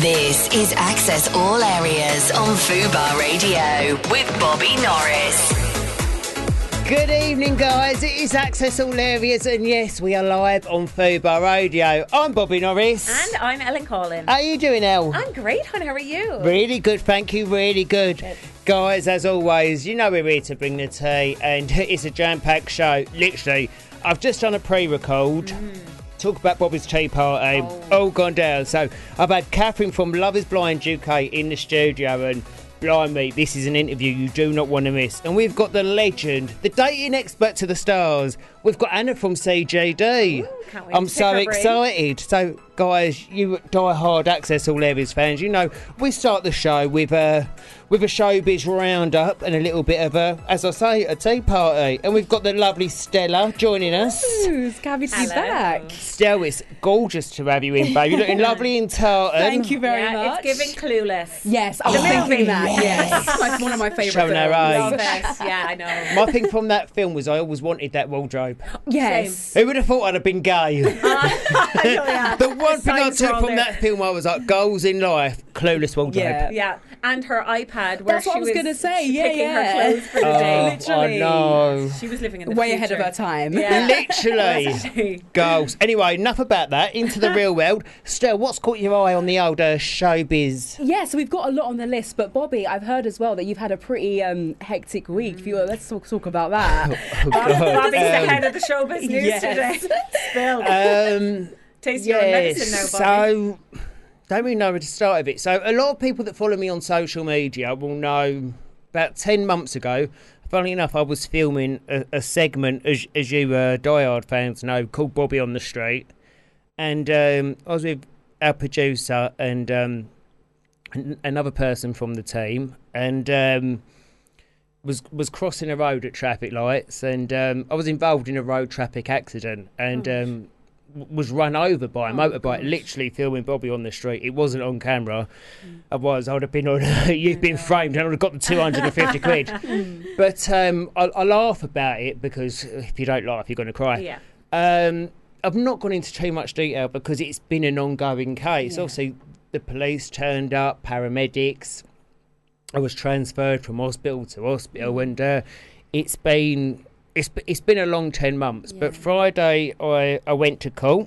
This is Access All Areas on Fubar Radio with Bobby Norris. Good evening, guys. It is Access All Areas, and yes, we are live on Fubar Radio. I'm Bobby Norris. And I'm Ellen Collins. How are you doing, Elle? I'm great, hon. How are you? Really good, thank you. Really good. Guys, as always, you know we're here to bring the tea, and it's a jam-packed show. Literally, I've just done a pre-record. Talk about Bobby's tea party, all gone down. So I've had Catherine from Love is Blind UK in the studio, and blimey, this is an interview you do not want to miss. And we've got the legend, the dating expert to the stars. We've got Anna from CGD. Can't wait I'm to pick so her brain. excited. So guys, you die-hard Access All Areas fans, you know we start the show with a showbiz roundup and a little bit of a, as I say, a tea party. And we've got the lovely Stella joining us. It's happy to be Hello. back. Stella, it's gorgeous to have you in, babe. You're looking lovely in tartan. Thank you very much. It's giving Clueless. Yes, I was thinking that. Yes, it's one of my favourite Showing films. her Love age. it. Yeah, I know. My thing from that film was I always wanted that wardrobe. Yes. Who would have thought I'd have been gay? Yeah. The one thing I signs took were all from there. that film, I was like, goals in life, clueless wardrobe. Yeah. Yeah, and her iPad where That's what she I was gonna say, yeah, picking yeah. her clothes for the day. Literally. I know. She was living in the Way future. ahead of her time. Yeah. Literally. Goals. Anyway, enough about that. Into the real world. Stella, what's caught your eye on the old showbiz? Yeah, so we've got a lot on the list, but Bobby, I've heard as well that you've had a pretty hectic week. If you were, let's talk about that. Bobby's the head of the showbiz news Yes. today. Spill. Taste your own Yes, medicine now, Bobby. so don't really know where to start with it. So a lot of people that follow me on social media will know about 10 months ago, funnily enough, I was filming a segment, as you diehard fans know, called Bobby on the Street. And I was with our producer and another person from the team, and was crossing a road at traffic lights, and I was involved in a road traffic accident, and was run over by a motorbike, literally filming Bobby on the street. It wasn't on camera. Otherwise, I would have been on, you've been framed, and I would have got the 250 quid. But I laugh about it because if you don't laugh, you're going to cry. Yeah. I've not gone into too much detail because it's been an ongoing case. Obviously, the police turned up, paramedics. I was transferred from hospital to hospital, and it's been a long 10 months. But Friday, I went to court.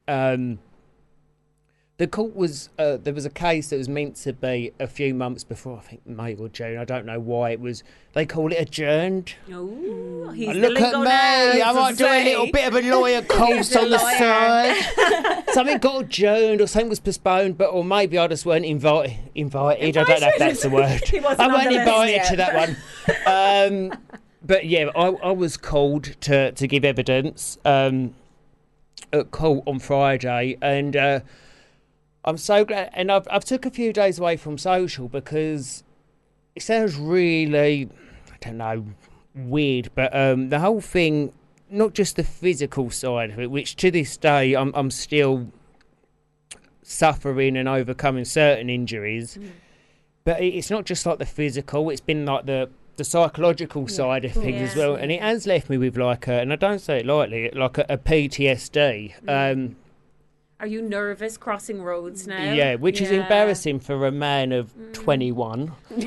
The court was there was a case that was meant to be a few months before, I think May or June. I don't know why it was. They call it adjourned. Ooh, he's the Look at lingo me! now, I might do a little bit of a lawyer course on the side. Something got adjourned or something was postponed, or maybe I just weren't invited. I don't know if that's the word. He wasn't I on weren't the list invited yet. to that one. But yeah, I was called to give evidence at court on Friday, and I'm so glad. And I've took a few days away from social because it sounds really, I don't know, weird, but the whole thing, not just the physical side of it, which to this day I'm still suffering and overcoming certain injuries, but it's not just like the physical, it's been like the psychological side of things as well, and it has left me with like and I don't say it lightly, like a PTSD. Are you nervous crossing roads now? Yeah, which is embarrassing for a man of 21. But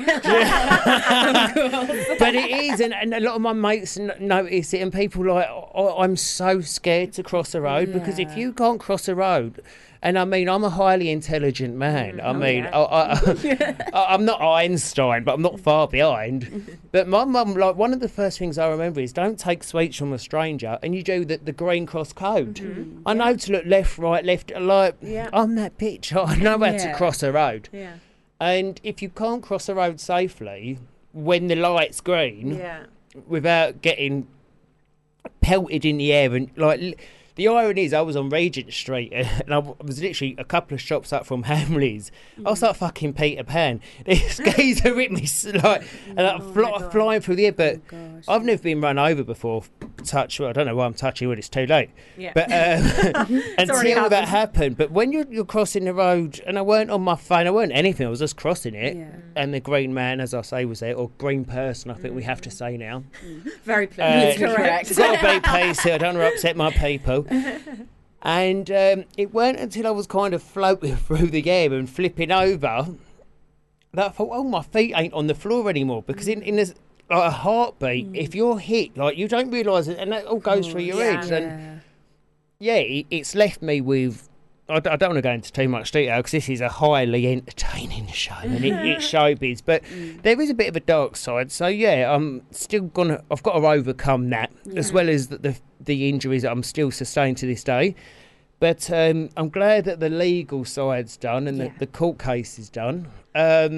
it is, and a lot of my mates notice it, and people are like, I'm so scared to cross a road, because if you can't cross a road, and I mean, I'm a highly intelligent man. I'm not Einstein, but I'm not far behind. But my mum, like, one of the first things I remember is don't take sweets from a stranger, and you do the green cross code. I know to look left, right, left, like, I'm that bitch. I know how to cross a road. Yeah. And if you can't cross a road safely when the light's green, without getting pelted in the air, and like, the irony is I was on Regent Street and I was literally a couple of shops up from Hamleys. I was like fucking Peter Pan. This geezer hit me like, and I'm flying through the air, but I've never been run over before. Touch wood. I don't know why I'm touching wood, it's too late. Yeah. But until that happened. But when you're crossing the road, and I weren't on my phone, I weren't anything, I was just crossing it. And the green man, as I say, was there, or green person, I think we have to say now. Very correct. Got to be PC, I don't want to upset my people. And it weren't until I was kind of floating through the air and flipping over that I thought, oh, my feet ain't on the floor anymore. Because in a heartbeat, if you're hit, like, you don't realise it, and that all goes through your head. And it's left me with... I don't want to go into too much detail because this is a highly entertaining show and it's showbiz, but there is a bit of a dark side. So I'm still I've got to overcome that, as well as the injuries that I'm still sustained to this day. But I'm glad that the legal side's done and the court case is done. But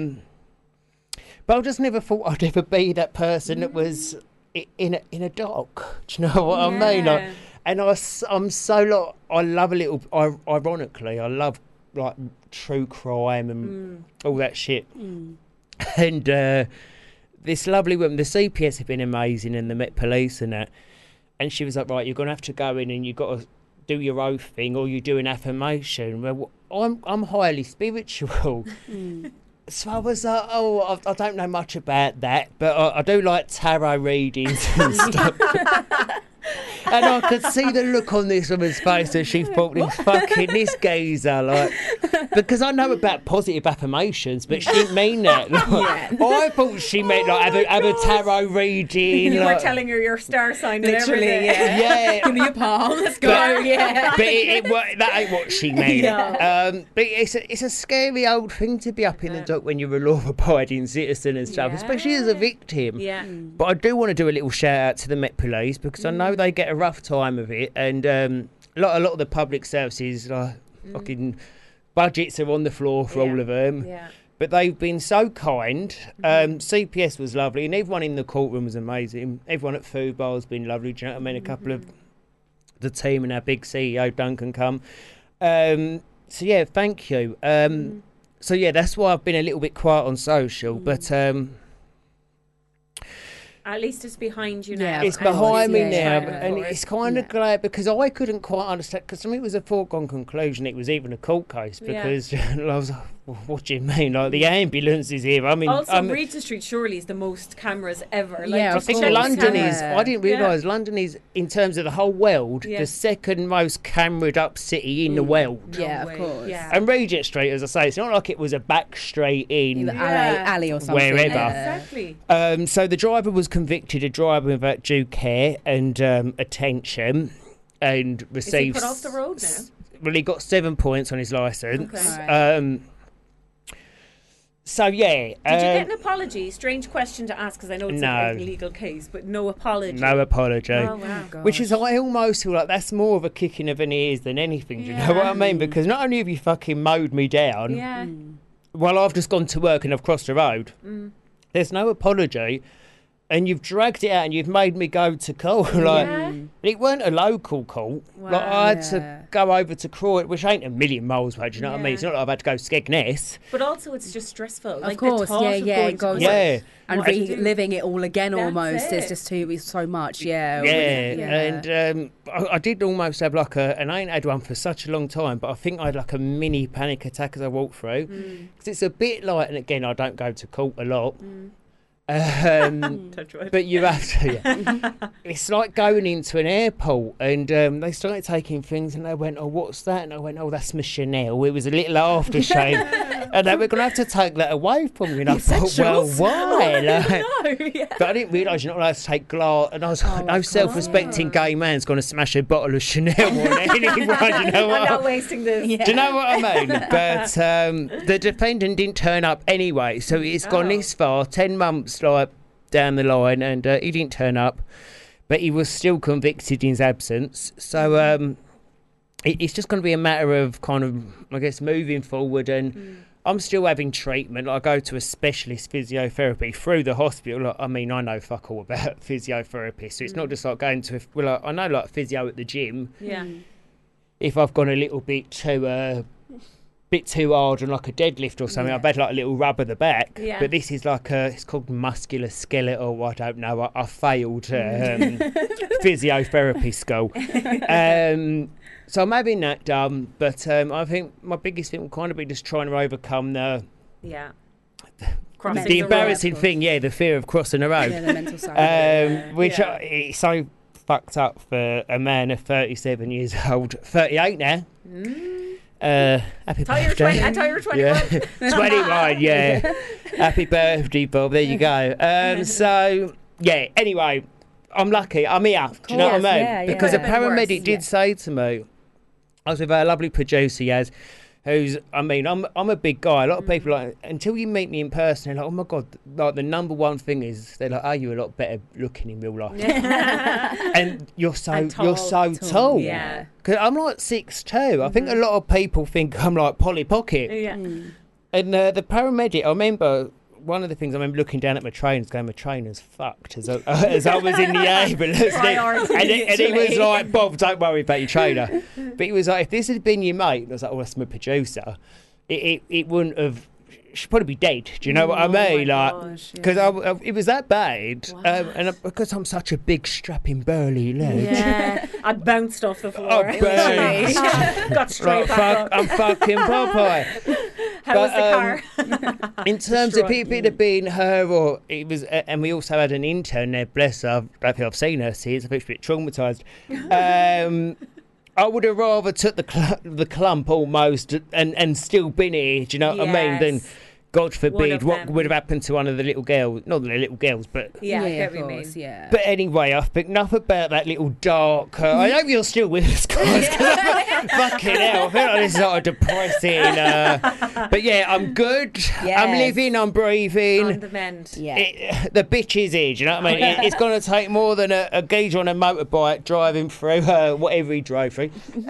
I just never thought I'd ever be that person that was in a dock. Do you know what I mean? Like, and I'm so like, I love a little. Ironically, I love like true crime and all that shit. And this lovely woman, the CPS have been amazing, and the Met Police and that. And she was like, right, you're gonna have to go in and you've got to do your oath thing, or you do an affirmation. Well, I'm highly spiritual. So I was like, oh, I don't know much about that, but I do like tarot readings and stuff. And I could see the look on this woman's face as she thought, this geezer, like, because I know about positive affirmations, but she didn't mean that. Like, I thought she meant like have a tarot reading. You like, were telling her your star sign Literally, and everything. yeah. Give me a palm, let's go. But that ain't what she meant. But it's a scary old thing to be up in the dock when you're a law-abiding citizen and stuff, especially as a victim. But I do want to do a little shout out to the Met Police because I know they get a rough time of it, and a lot of the public services, fucking budgets are on the floor for all of them. But they've been so kind. CPS was lovely, and everyone in the courtroom was amazing. Everyone at Food Bar has been lovely. Do you know what I mean? A couple of the team and our big CEO Duncan come. So yeah, thank you. So yeah, that's why I've been a little bit quiet on social, but. At least it's behind you now. It's behind me now, Yeah. and it's kind of glad because I couldn't quite understand, because to me it was a foregone conclusion it was even a court case, because I was like, well, what do you mean? Like, the ambulance is here. I mean, also, Regent Street surely is the most cameras ever. Like, Yeah, I think London is, I didn't realise London is, in terms of the whole world, the second most cameraed up city in the world. Yeah, of course. Yeah. And Regent Street, as I say, it's not like it was a back street in alley or something. wherever. Exactly. So the driver was convicted of driving without due care and attention, and received. Is he put off the road now? Well, he got 7 points on his licence. Okay. So yeah. Did you get an apology? Strange question to ask because I know it's a legal case, but no apology. No apology. Oh wow. Which is, I almost feel like that's more of a kicking of an ears than anything. Do you know what I mean? Because not only have you fucking mowed me down, while I've just gone to work and I've crossed the road, there's no apology. And you've dragged it out and you've made me go to court. It weren't a local court. Wow. Like, I had to go over to Croydon, which ain't a million miles away, do you know what I mean? It's not like I've had to go to Skegness. But also it's just stressful. Of course, it goes. And reliving it all again almost. It's just so much, And I did almost have like and I ain't had one for such a long time, but I think I had like a mini panic attack as I walked through. Because it's a bit like, and again, I don't go to court a lot. But you have to. It's like going into an airport, and they started taking things, and they went, "Oh, what's that?" And I went, "Oh, that's my Chanel." It was a little aftershave, and they were going to have to take that away from me. And I thought, well, why? But I didn't realise you're not allowed to take glass. And I was like, no self-respecting gay man's going to smash a bottle of Chanel on anyone. You know what? I'm not wasting this. Do you know what I mean? But the defendant didn't turn up anyway, so it's gone this far, 10 months like down the line, and he didn't turn up, but he was still convicted in his absence. So it's just going to be a matter of kind of, I guess, moving forward. And I'm still having treatment. I go to a specialist physiotherapy through the hospital. I mean, I know fuck all about physiotherapy, so it's not just like going to I know like physio at the gym. If I've gone a little bit too hard on like a deadlift or something, I've had like a little rub of the back. But this is like it's called musculoskeletal. I don't know. I failed physiotherapy school. So I'm having that done. But I think my biggest thing will kind of be just trying to overcome the embarrassing thing. The fear of crossing the road. The mental side. Which so fucked up for a man of 37 years old. 38 now. Happy birthday. I thought you were 21. Yeah. 21, yeah. Happy birthday, Bob. There you go. So, yeah, anyway, I'm lucky. I'm here. Do you know what I mean? Yeah, because a Could've been paramedic worse. did say to me, I was with our lovely producer, Yaz, who's, I mean, I'm a big guy. A lot of people, like, until you meet me in person, they're like, oh my God, like, the number one thing is, they're like, oh, you're a lot better looking in real life. And you're so tall. Yeah. Because I'm like 6'2". I think a lot of people think I'm like Polly Pocket. Yeah. And the paramedic, I remember one of the things I remember looking down at my trainers, going, my trainer's fucked as I was in the ambulance. And he was like, Bob, don't worry about your trainer. But he was like, if this had been your mate, and I was like, oh, that's my producer, it wouldn't have. She'd probably be dead. Do you know what I mean? Like, because it was that bad, and because I'm such a big, strapping, burly leg. Yeah, I bounced off the floor. I bounced. Got straight back up. I'm fucking Popeye. How was the car? In terms of if it had been her or it was, and we also had an intern there, bless her, I don't think I've seen her since, I think she's a bit traumatised. I would have rather took the clump almost and still been here, do you know what I mean, than, God forbid, what would have happened to one of the little girls. Not the little girls, but... Yeah, I get of what you course, mean. yeah. But anyway, I think enough about that little dark... I hope you're still with us, guys. Fucking hell, I feel like this is like a depressing... but yeah, I'm good. Yes. I'm living, I'm breathing. On the mend. Yeah. The bitch is here, do you know what I mean? It's going to take more than a geezer on a motorbike driving through, whatever he drove through,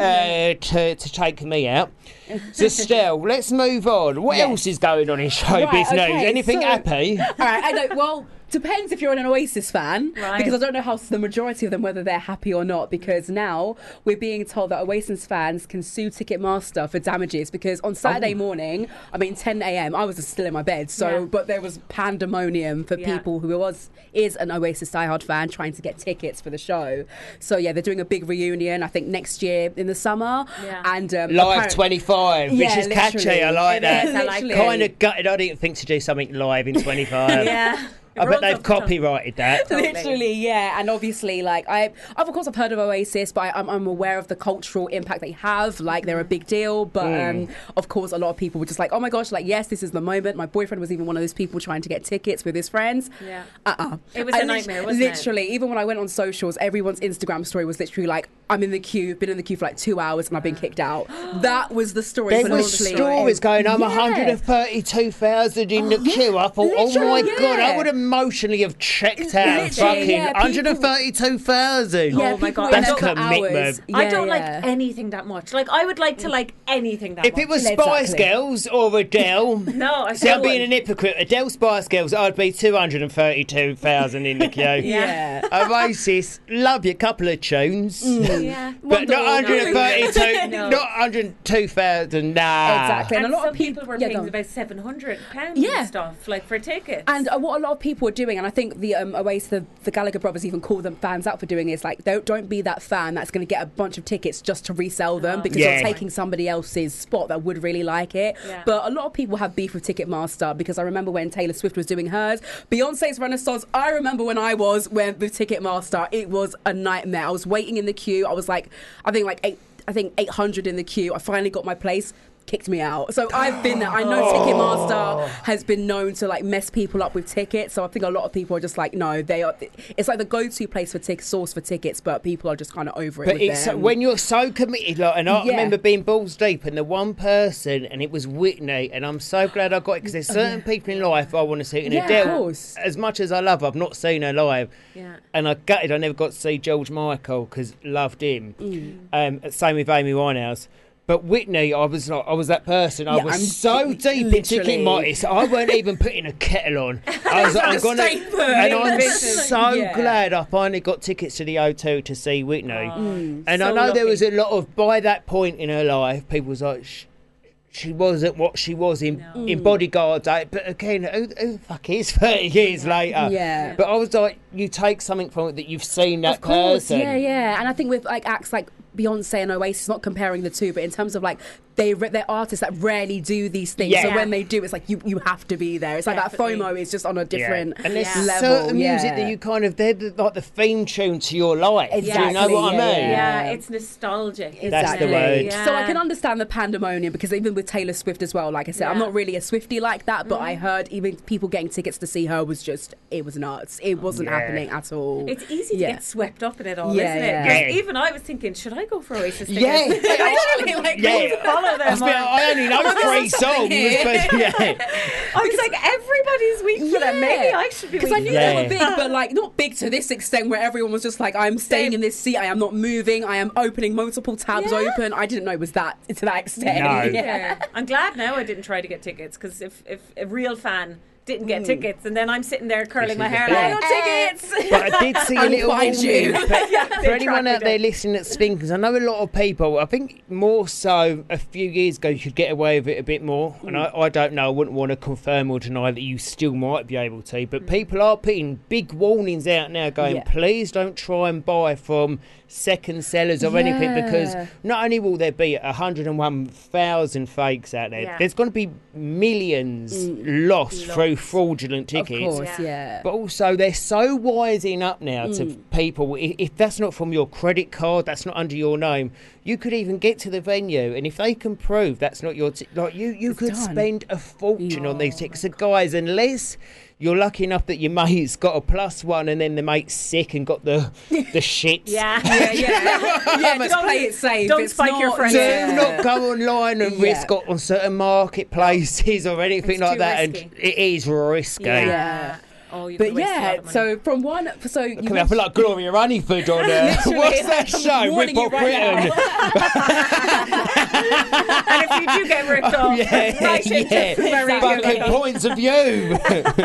to take me out. So, Stell, let's move on. What else is going on in showbiz news? okay, Anything so- happy? All right, I know. Well, depends if you're an Oasis fan, Right. because I don't know how the majority of them whether they're happy or not. Because now we're being told that Oasis fans can sue Ticketmaster for damages. Because on Saturday morning, I mean 10 a.m., I was still in my bed. So, Yeah. but there was pandemonium for Yeah. people who is an Oasis diehard fan trying to get tickets for the show. So yeah, they're doing a big reunion. I think next year in the summer. Yeah. And Live 25, which Yeah, is catchy. literally. I like that. It is, I like Literally. Kind of gutted. I didn't think to do something live in 25. Yeah. I bet they've copyrighted that. Totally. Literally, yeah, and obviously, like of course, I've heard of Oasis, but I'm aware of the cultural impact they have. Like, they're a big deal, but of course, a lot of people were just like, "Oh my gosh, like yes, this is the moment." My boyfriend was even one of those people trying to get tickets with his friends. Yeah. It was a nightmare, wasn't it? Literally, even when I went on socials, everyone's Instagram story was literally like, "I'm in the queue, been in the queue for like 2 hours, and I've been kicked out." That was the story. There for was literally stories going, I'm Yeah. 132,000 in the queue. I thought, oh my Literally, God, I yeah. would emotionally have checked out Literally, fucking yeah, people- 132,000. Yeah, Oh my people God, were I That's don't- for commitment. hours. I Yeah, don't yeah. like anything that much. Like, I would like to like anything that If much. it was Exactly. Spice Girls or Adele, No, I see, I'm still being an wouldn't. hypocrite. Adele, Spice Girls, I'd be 232,000 in the queue. Yeah. Oasis, love your couple of tunes. Yeah. But not Wonderwall. 132, No. not 102,000, nah. Exactly. And a lot some of people were yeah, paying go on. about £700 Yeah. and stuff, like for tickets. And what a lot of people are doing, and I think the Oasis, the Gallagher brothers even call them fans out for doing is like, don't be that fan that's going to get a bunch of tickets just to resell them because Yeah. you're taking somebody else's spot that would really like it. Yeah. But a lot of people have beef with Ticketmaster because I remember when Taylor Swift was doing hers, Beyonce's Renaissance. I remember when I was with Ticketmaster, it was a nightmare. I was waiting in the queue. I was like, I think 800 in the queue. I finally got my place. Kicked me out. So I've been there. I know Ticketmaster has been known to like mess people up with tickets. So I think a lot of people are just like, no, they are. It's like the go-to place for source for tickets, but people are just kind of over it. But with it's them. when you're so committed, like, and I Yeah. remember being balls deep, and the one person, and it was Whitney, and I'm so glad I got it because there's certain people in life I want to see. And Yeah, of Adele, course. as much as I love her, I've not seen her live, Yeah. and I gutted I never got to see George Michael because loved him. Mm. Same with Amy Winehouse. But Whitney, I was that person. I Yeah, was I'm so deep in literally- Ticketmaster, I weren't even putting a kettle on. I was like, I'm gonna, and I'm so Yeah. glad I finally got tickets to the O2 to see Whitney. And I so know there was lucky. a lot of, by that point in her life, people was like, she wasn't what she was in Bodyguard. But again, who the fuck is 30 years later? Yeah. But I was like, you take something from it that you've seen that Of course, person. yeah. And I think with like acts like Beyonce and Oasis, not comparing the two, but in terms of like they're artists that rarely do these things. Yeah. So when they do, it's like you have to be there. It's like Definitely. that FOMO is just on a different And there's level. certain music that you kind of, they're like the theme tune to your life. Do you know Exactly, what I mean? Yeah, it's nostalgic. isn't That's the it? word. Yeah. So I can understand the pandemonium because even with Taylor Swift as well, like I said, I'm Yeah. not really a Swiftie like that, but I heard even people getting tickets to see her was just, it was nuts. It wasn't happening at all. It's easy to get swept up in it all, Yeah, isn't it? yeah. 'Cause even I was thinking, should I go for Oasis tickets? Yeah. Literally, like, Yeah. follow them. I only know 3 songs, but yeah. I was like, everybody's weak for them. Maybe I should be weak Because I knew for they them. were big, but like not big to this extent where everyone was just like, I'm staying in this seat, I am not moving, I am opening multiple tabs Yeah. open. I didn't know it was that to that extent. No. Yeah. I'm glad now I didn't try to get tickets, because if a real fan didn't get tickets, and then I'm sitting there curling my hair the like, thing. no tickets. But I did see a I'll little find you. warning for they anyone track out me there down. listening at Stinkers. I know a lot of people, I think more so a few years ago, you could get away with it a bit more. And I don't know, I wouldn't want to confirm or deny that you still might be able to. But people are putting big warnings out now going, Yeah. please don't try and buy from second sellers or anything, because not only will there be 101,000 fakes out there, Yeah. there's going to be millions lost through fraudulent Of tickets. course, yeah. But also, they're so wising up now to people. If that's not from your credit card, that's not under your name, you could even get to the venue, and if they can prove that's not your you could done. spend a fortune on these tickets. So guys, unless you're lucky enough that your mate's got a +1 and then the mate's sick and got the shits. Yeah. Yeah, just play it safe. Don't It's spike not, your friends. Do not go online and Yeah. risk it on certain marketplaces or anything It's like too that. risky. And it is risky. Yeah. Oh, you But yeah, so from one, so you Coming up like Gloria Runningford on what's that show? warning Rip you Off right Britain. and if you do get ripped off, right into very Fucking points of view.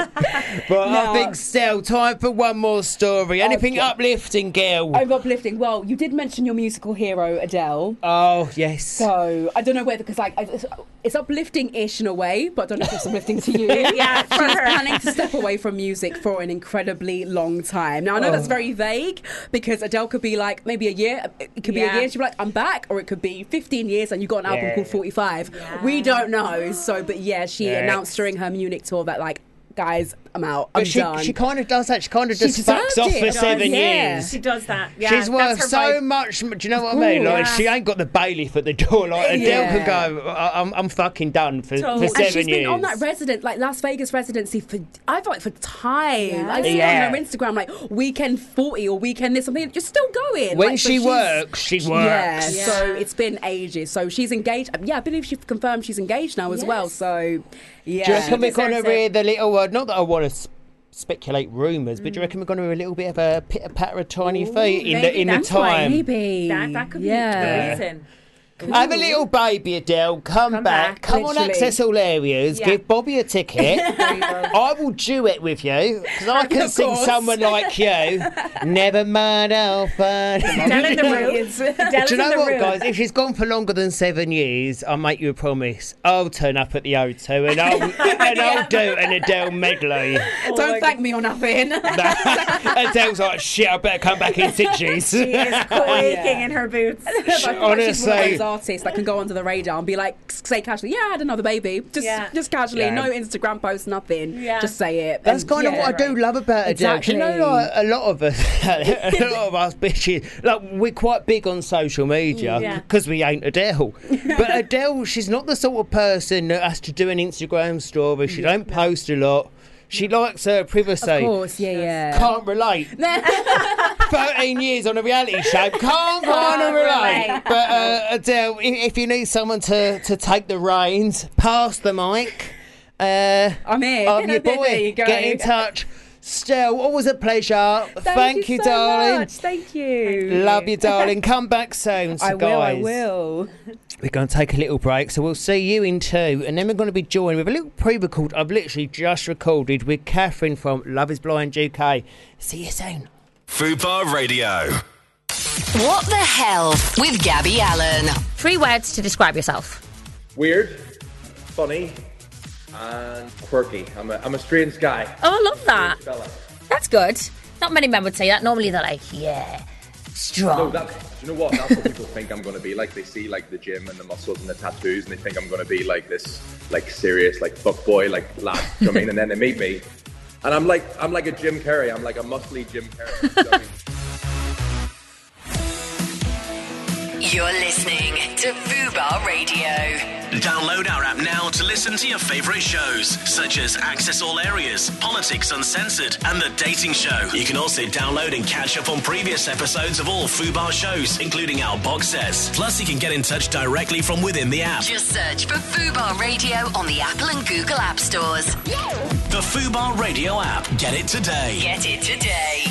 But I No. think still time for one more story. Anything uplifting, girl? I'm uplifting. Well, you did mention your musical hero, Adele. Oh yes. So I don't know whether, because like it's uplifting-ish in a way, but I don't know if it's uplifting to you. Yeah, for She's her. planning to step away from music for an incredibly long time. Now I know that's very vague, because Adele could be like maybe a year. It could be a Yeah. year. She'd be like, I'm back, or it could be 15 years and you got an album Yeah. called 45. We don't know. So, but yeah, she announced during her Munich tour that like, guys, I'm out. I'm But she done. kind of does that. She kind of She just fucks deserved off it. for She does, 7 yeah. years. She does that. Yeah, She's worth that's her so vibe. much. Do you know what I mean? Like, course. she ain't got the bailiff at the door. Like Adele Yeah. could go, I'm fucking done for Totally. 7 And she's years. been on that like Las Vegas residency for, I feel like, for time. Yeah. I see Yeah. on her Instagram like weekend 40 or weekend this, something. You're still going. When Like, so she she's- works, she works. Yeah, Yeah. so it's been ages. So she's engaged. Yeah, I believe she confirmed she's engaged now as well. Yes. So yeah. Do you reckon we're going to deserves it. hear the little word? Not that I want to speculate rumours, but do you reckon we're going to hear a little bit of a pitter patter of tiny feet in maybe the that's why. time? Maybe. That could be Yeah. the reason. Have a little baby, Adele. Come back. Come on, literally. Access All Areas. Yeah. Give Bobby a ticket. There you go. I will duet with you because I can Of sing course. someone like you. Never mind how fun. Adele in the room. It's- Adele's Do you know in the what, room. guys? If she's gone for longer than 7 years, I'll make you a promise. I'll turn up at the O2 and I'll do an Adele medley. Don't thank me or nothing. Adele's like, shit, I better come back in stitches. She is quaking in her boots. But I feel like she's one of Honestly. those artists that can go under the radar and be like, say casually, yeah, I had another baby. Just casually, Yeah. no Instagram post, nothing. Yeah. Just say it. That's And, kind of yeah. what I do love about Adele. Do you know, Exactly. like, a lot of us bitches, like, we're quite big on social media Yeah. because we ain't Adele. But Adele, she's not the sort of person that has to do an Instagram story. She don't post a lot. She likes her privacy. Of course, yeah. Can't relate. 13 years on a reality show. Can't kind of relate. relate. But Adele, if you need someone to take the reins, pass the mic. I'm here. I'm your There boy. you go. Get in touch. Still, always a pleasure. Thank you, so darling. much. Thank you. Love you, darling. Come back soon. So I will. guys, I will. we're going to take a little break, so we'll see you in 2, and then we're going to be joined with a little pre-record I've literally just recorded with Catherine from Love Is Blind UK. See you soon. Fubar Radio. What the hell with Gabby Allen? 3 words to describe yourself. Weird, funny, and quirky. I'm a strange guy. Oh, I love that. Fella. That's good. Not many men would say that. Normally they're like, yeah, strong. No, do you know what? That's what people think I'm going to be like. They see like the gym and the muscles and the tattoos, and they think I'm going to be like this, like serious, like fuck boy, like lad. You know what I mean? And then they meet me, and I'm like a Jim Carrey. I'm like a muscly Jim Carrey. You know what I mean? You're listening to Fubar Radio. Download our app now to listen to your favourite shows, such as Access All Areas, Politics Uncensored, and The Dating Show. You can also download and catch up on previous episodes of all Fubar shows, including our box sets. Plus, you can get in touch directly from within the app. Just search for Fubar Radio on the Apple and Google App Stores. The Fubar Radio app. Get it today. Get it today.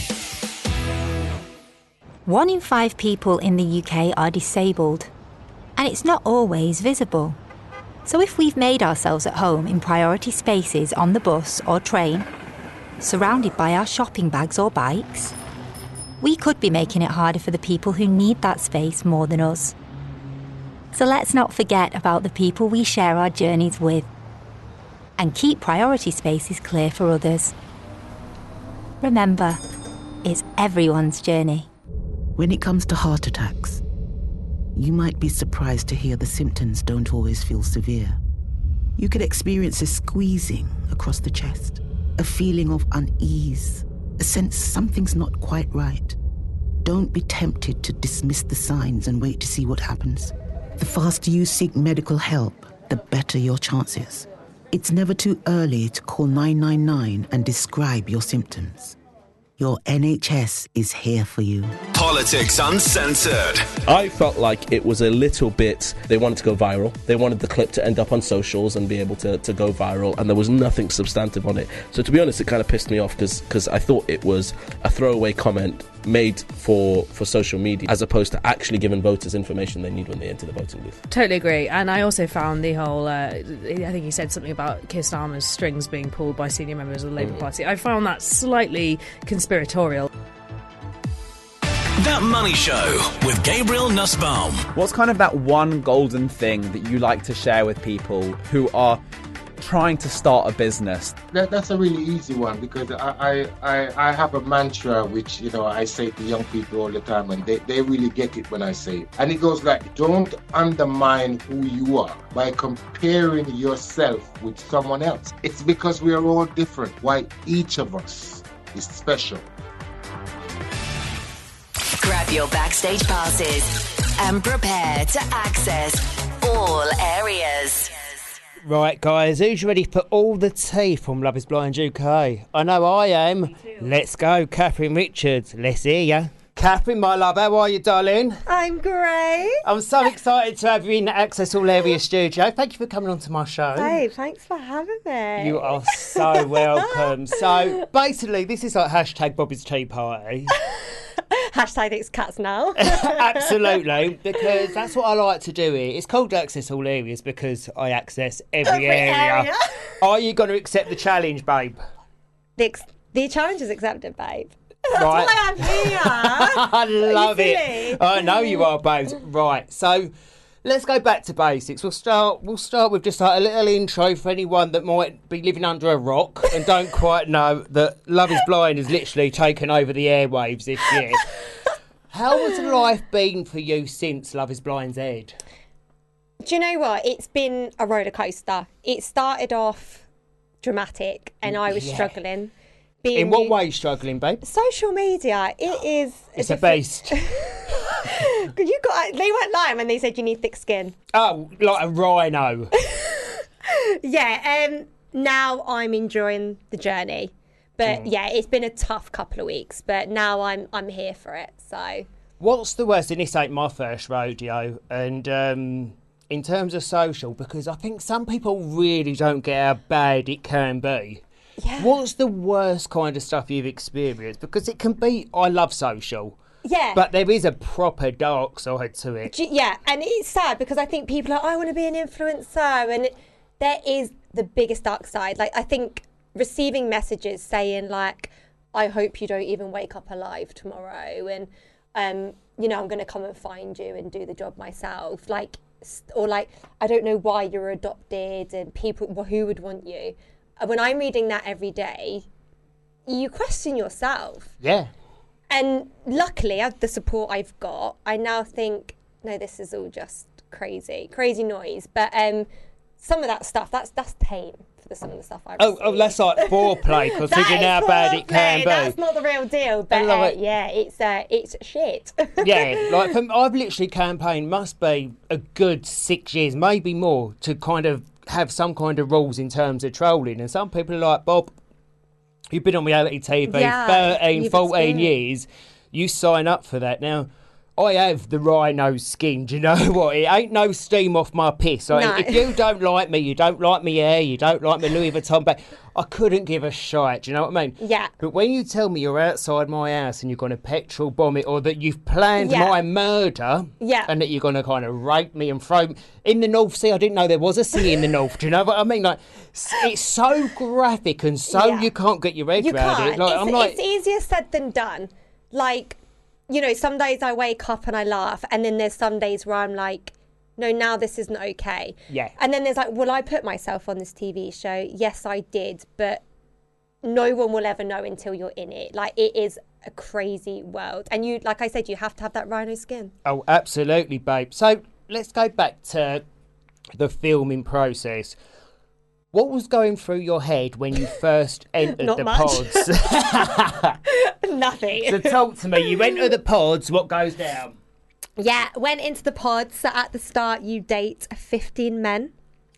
1 in 5 people in the UK are disabled, and it's not always visible. So if we've made ourselves at home in priority spaces on the bus or train, surrounded by our shopping bags or bikes, we could be making it harder for the people who need that space more than us. So let's not forget about the people we share our journeys with, and keep priority spaces clear for others. Remember, it's everyone's journey. When it comes to heart attacks, you might be surprised to hear the symptoms don't always feel severe. You could experience a squeezing across the chest, a feeling of unease, a sense something's not quite right. Don't be tempted to dismiss the signs and wait to see what happens. The faster you seek medical help, the better your chances. It's never too early to call 999 and describe your symptoms. Your NHS is here for you. Politics Uncensored. I felt like it was a little bit, they wanted to go viral. They wanted the clip to end up on socials and be able to go viral, and there was nothing substantive on it. So to be honest, it kind of pissed me off because I thought it was a throwaway comment made for social media as opposed to actually giving voters information they need when they enter the voting booth. Totally agree. And I also found the whole, I think he said something about Keir Starmer's strings being pulled by senior members of the Labour Party. I found that slightly conspiratorial. That Money Show with Gabriel Nussbaum. What's kind of that one golden thing that you like to share with people who are trying to start a business? That's a really easy one, because I have a mantra which, you know, I say to young people all the time, and they really get it when I say it. And it goes like, don't undermine who you are by comparing yourself with someone else. It's because we are all different, why each of us is special. Grab your backstage passes and prepare to access all areas. Right, guys, who's ready for all the tea from Love is Blind UK? I know I am. Let's go, Catherine Richards. Let's hear ya. Catherine, my love, how are you, darling? I'm great. I'm so excited to have you in the Access All Area studio. Thank you for coming on to my show. Hey, thanks for having me. You are so welcome. So, basically, this is like hashtag Bobby's Tea Party. Hashtag it's cats now. Absolutely, because that's what I like to do here. It's called Access All Areas because I access every area. Are you going to accept the challenge, babe? The challenge is accepted, babe. That's Right. why I'm here. I love Are you it. silly? I know you are, babes. Right, so let's go back to basics. We'll start with just like a little intro for anyone that might be living under a rock and don't quite know that Love is Blind has literally taken over the airwaves this year. How has life been for you since Love is Blind's aired? Do you know what? It's been a roller coaster. It started off dramatic, and I was struggling. In what way struggling, babe? Social media, it is... It's a beast. They weren't lying when they said you need thick skin. Oh, like a rhino. Yeah, now I'm enjoying the journey. But yeah, it's been a tough couple of weeks, but now I'm here for it, so... What's the worst, and this ain't my first rodeo, and in terms of social, because I think some people really don't get how bad it can be. Yeah. What's the worst kind of stuff you've experienced? Because it can be, I love social. Yeah. But there is a proper dark side to it. Yeah, and it's sad because I think people are, I want to be an influencer, and there is the biggest dark side. Like, I think receiving messages saying, like, I hope you don't even wake up alive tomorrow, and, you know, I'm going to come and find you and do the job myself. Like, or like, I don't know why you're adopted, and people, who would want you? When I'm reading that every day, you question yourself. Yeah. And luckily, the support I've got, I now think, no, this is all just crazy noise. But some of that stuff, that's tame for some of the stuff I receive. Oh, that's like foreplay, considering how bad it can be. That's not the real deal, but yeah, it's shit. Yeah, like I've literally campaigned, must be a good 6 years, maybe more, to kind of have some kind of rules in terms of trolling. And some people are like, Bob, you've been on reality TV 13, 14 years, you sign up for that. Now, I have the rhino skin, do you know what? It ain't no steam off my piss. Like, if you don't like me, you don't like me hair, you don't like my Louis Vuitton bag, I couldn't give a shite, do you know what I mean? Yeah. But when you tell me you're outside my house and you're going to petrol bomb it, or that you've planned my murder, and that you're going to kind of rape me and throw me in the North Sea, I didn't know there was a sea in the North, do you know what I mean? Like, it's so graphic and so you can't get your head around it. Like, it's easier said than done. Like, you know, some days I wake up and I laugh, and then there's some days where I'm like, no, now this isn't okay. Yeah. And then there's like, will I put myself on this TV show? Yes, I did, but no one will ever know until you're in it. Like, it is a crazy world. And you, like I said, you have to have that rhino skin. Oh, absolutely, babe. So let's go back to the filming process. What was going through your head when you first entered Not the much. pods? Nothing. So talk to me. You enter the pods, what goes down? Yeah, went into the pods. So at the start, you date 15 men.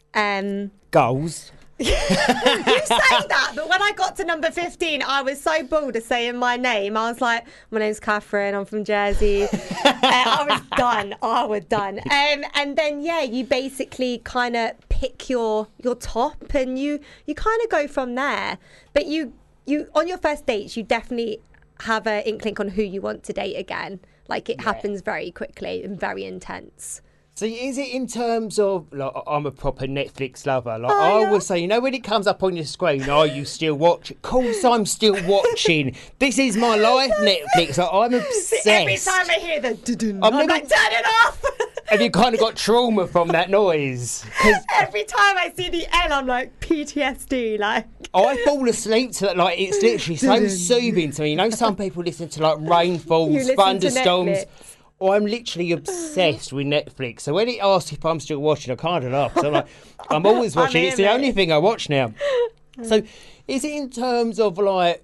Goals. You say that, but when I got to number 15, I was so bored of saying my name. I was like, my name's Catherine, I'm from Jersey. I was done. And then, you basically kind of pick your top, and you kind of go from there. But you on your first dates, you definitely have an inkling on who you want to date again. Like, it happens very quickly and very intense. So is it in terms of, like, I'm a proper Netflix lover. Like, I always say, you know, when it comes up on your screen, are you still watching? Of course I'm still watching. This is my life, Netflix. Like, I'm obsessed. Every time I hear the I'm like, turn it off. Have you kind of got trauma from that noise? Every time I see the L, I'm like, PTSD, like. I fall asleep to that. Like, it's literally so soothing to me. You know, some people listen to, like, rainfalls, thunderstorms. I'm literally obsessed with Netflix. So when it asks if I'm still watching, I can't laugh. So I'm always watching. It's the only thing I watch now. So is it in terms of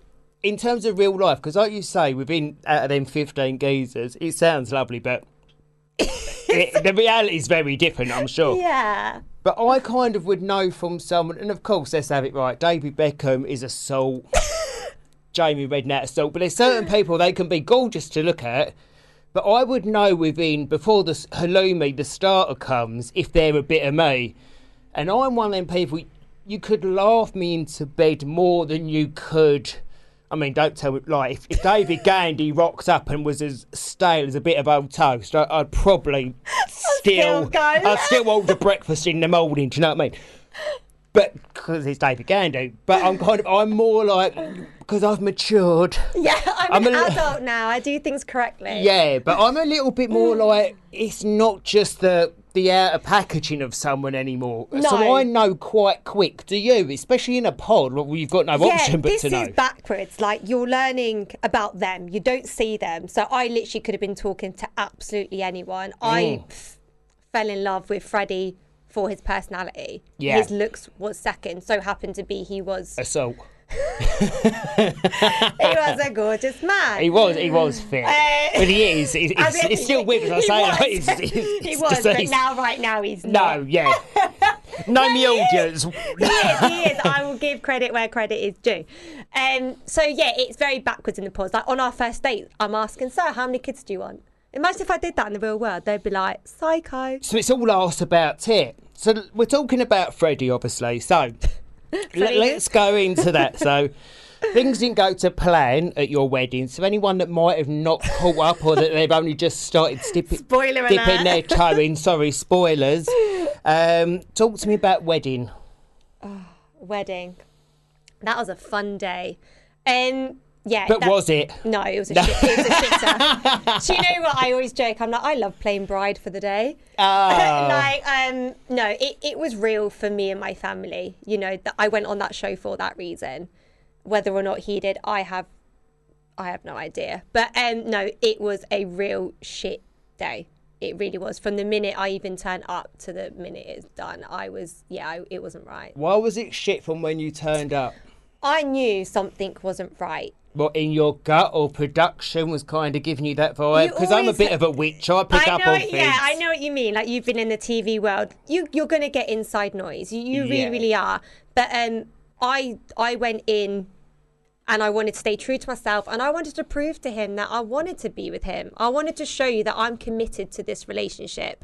real life? Because like you say, out of them 15 geezers, it sounds lovely, but the reality is very different, I'm sure. Yeah. But I kind of would know from someone, and of course, let's have it right, David Beckham is a salt, Jamie Redknapp is salt, but there's certain people, they can be gorgeous to look at. But I would know before the halloumi, the starter comes, if they're a bit of me. And I'm one of them people, you could laugh me into bed more than you could. I mean, don't tell me, like, if David Gandy rocks up and was as stale as a bit of old toast, I'd probably I'd still order breakfast in the morning, do you know what I mean? But because it's David Gandy. But I'm more like, because I've matured. Yeah, I'm an adult now. I do things correctly. Yeah, but I'm a little bit more like, it's not just the outer packaging of someone anymore. No. So I know quite quick. Do you? Especially in a pod where you've got no option but to know. This is backwards. Like, you're learning about them. You don't see them. So I literally could have been talking to absolutely anyone. I fell in love with Freddie for his personality. Yeah. His looks was second. So happened to be he was assault. He was a gorgeous man. He was fit. But he is. He's still with us. I say he was, but right now he's not. No, yeah. No, me audience. He is. I will give credit where credit is due. So yeah, it's very backwards in the pause. Like, on our first date, I'm asking, so how many kids do you want? Imagine if I did that in the real world. They'd be like, psycho. So it's all asked about tit. So we're talking about Freddie, obviously. So let's go into that. So things didn't go to plan at your wedding. So anyone that might have not caught up, or that they've only just started dipping their toe in, sorry, spoilers. Talk to me about wedding. Oh, wedding. That was a fun day. Yeah, but was it? No, it was a shitter. Do you know what? I always joke. I'm like, I love playing bride for the day. Oh. No, it was real for me and my family. You know, that I went on that show for that reason. Whether or not he did, I I have no idea. But no, it was a real shit day. It really was. From the minute I even turned up to the minute it's done, it wasn't right. Why was it shit from when you turned up? I knew something wasn't right. What, in your gut, or production was kind of giving you that vibe? Because I'm a bit of a witch. I pick up on things. Yeah, I know what you mean. Like, you've been in the TV world. You're going to get inside noise. You really, really are. But I went in and I wanted to stay true to myself, and I wanted to prove to him that I wanted to be with him. I wanted to show you that I'm committed to this relationship.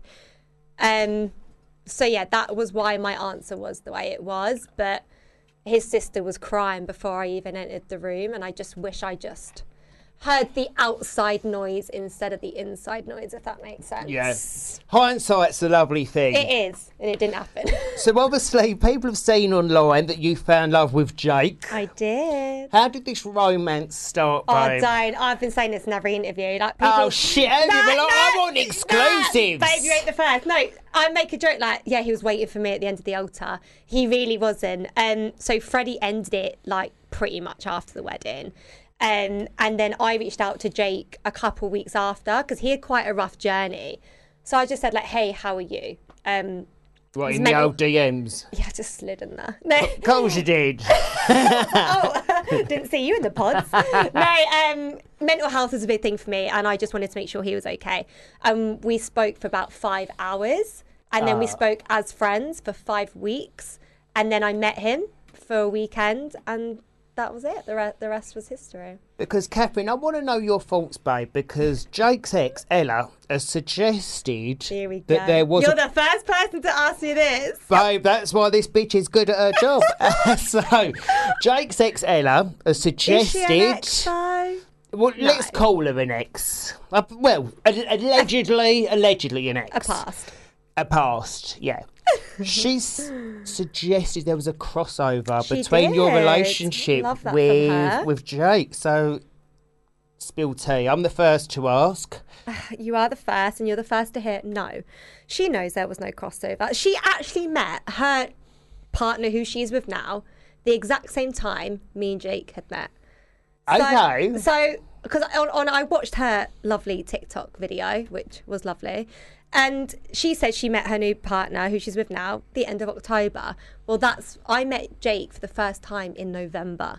So yeah, that was why my answer was the way it was. But his sister was crying before I even entered the room, and I just wish I just heard the outside noise instead of the inside noise, if that makes sense. Yes. Hindsight's a lovely thing. It is, and it didn't happen. So obviously, people have seen online that you found love with Jake. I did. How did this romance start, babe? Oh, don't. I've been saying this in every interview. Like, people... Oh, shit. I want exclusives. Babe, you ain't the first. No, I make a joke like, yeah, he was waiting for me at the end of the altar. He really wasn't. So Freddie ended it, like, pretty much after the wedding. And then I reached out to Jake a couple weeks after, because he had quite a rough journey. So I just said, like, hey, how are you? What, in the old DMs? Yeah, I just slid in there. No. Of course you did. Didn't see you in the pods. No, mental health is a big thing for me, and I just wanted to make sure he was okay. We spoke for about 5 hours, and then we spoke as friends for 5 weeks, and then I met him for a weekend, and that was it. The rest was history. Because, Catherine, I want to know your thoughts, babe, because Jake's ex, Ella, has suggested that there was... You're the first person to ask me this. Babe, that's why this bitch is good at her job. So, Jake's ex, Ella, has suggested... Is she an ex, though? Well, let's call her an ex. Well, allegedly an ex. A past. A past, yeah. She's suggested there was a crossover between your relationship with Jake. So, spill tea. I'm the first to ask. You are the first, and you're the first to hear no. She knows there was no crossover. She actually met her partner, who she's with now, the exact same time me and Jake had met. Okay. So, because I watched her lovely TikTok video, which was lovely. And she said she met her new partner, who she's with now, the end of October. Well, I met Jake for the first time in November.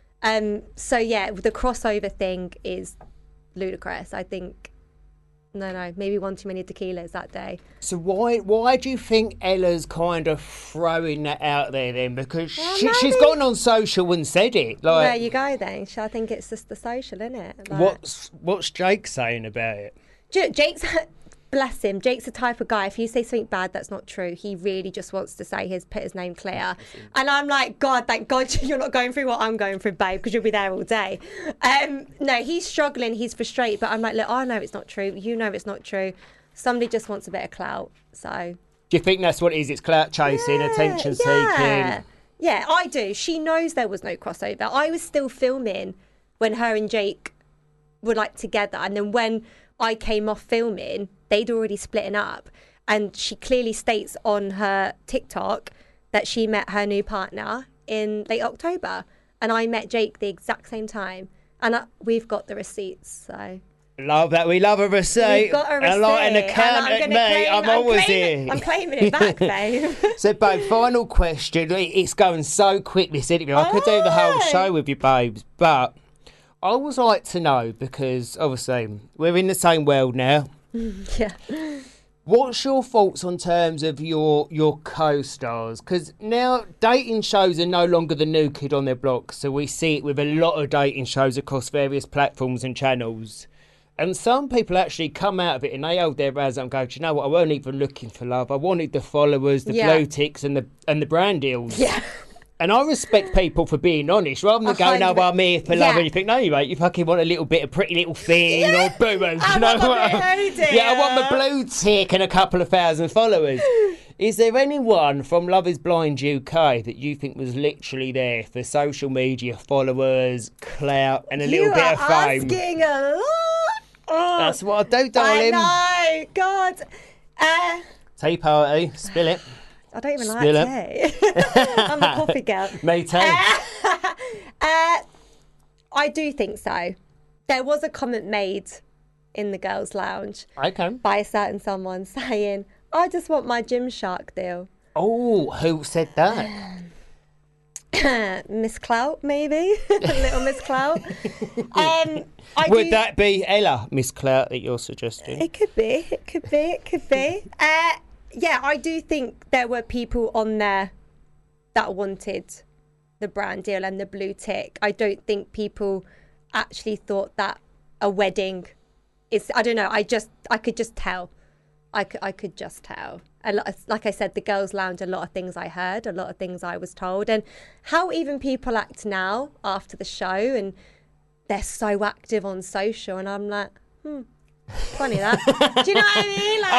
So yeah, the crossover thing is ludicrous. I think, no, maybe one too many tequilas that day. So why do you think Ella's kind of throwing that out there then? Because she's gone on social and said it. Like, there you go then. I think it's just the social, isn't it? Like, what's Jake saying about it? Jake's... Bless him. Jake's the type of guy, if you say something bad that's not true, he really just wants to say put his name clear. And I'm like, God, thank God you're not going through what I'm going through, babe, because you'll be there all day. No, he's struggling, he's frustrated, but I'm like, look, I know it's not true. You know it's not true. Somebody just wants a bit of clout, so... Do you think that's what it is? It's clout chasing, attention seeking? Yeah, I do. She knows there was no crossover. I was still filming when her and Jake were, like, together. And then when I came off filming... they'd already splitting up, and she clearly states on her TikTok that she met her new partner in late October, and I met Jake the exact same time, and we've got the receipts. So love that. We love a receipt. We've got a receipt. A lot in account at me. I'm always here. I'm claiming it back, babe. So, babe, final question. It's going so quick, this interview. I could do the whole show with you, babes, but I always like to know, because obviously we're in the same world now. Yeah. What's your thoughts on terms of your co-stars? Because now dating shows are no longer the new kid on their block, so we see it with a lot of dating shows across various platforms and channels. And some people actually come out of it and they hold their hands up and go, do you know what, I weren't even looking for love. I wanted the followers, the blue ticks and the brand deals. Yeah. And I respect people for being honest, rather than going, no, I'm here for love, and you think, no, you mate, you fucking want a little bit of pretty little thing, or boomers, you know what? I want my blue tick and a couple of thousand followers. Is there anyone from Love is Blind UK that you think was literally there for social media, followers, clout, and a little bit of fame? You're asking a lot. Oh, that's what I do, darling. I know, God. Tea party, spill it. I don't even like tea. I'm the coffee girl. Me too. I do think so. there was a comment made in the girls' lounge by a certain someone saying, "I just want my Gymshark deal." Oh, who said that? Miss Clout, maybe. Little Miss Clout. Would that be Ella, Miss Clout, that you're suggesting? It could be. Yeah, I do think there were people on there that wanted the brand deal and the blue tick. I don't think people actually thought that a wedding is, I don't know, I could just tell. I could just tell. Like I said, the girls' lounge, a lot of things I heard, a lot of things I was told, and how even people act now after the show, and they're so active on social, and I'm like, funny that. Do you know what I mean? Like,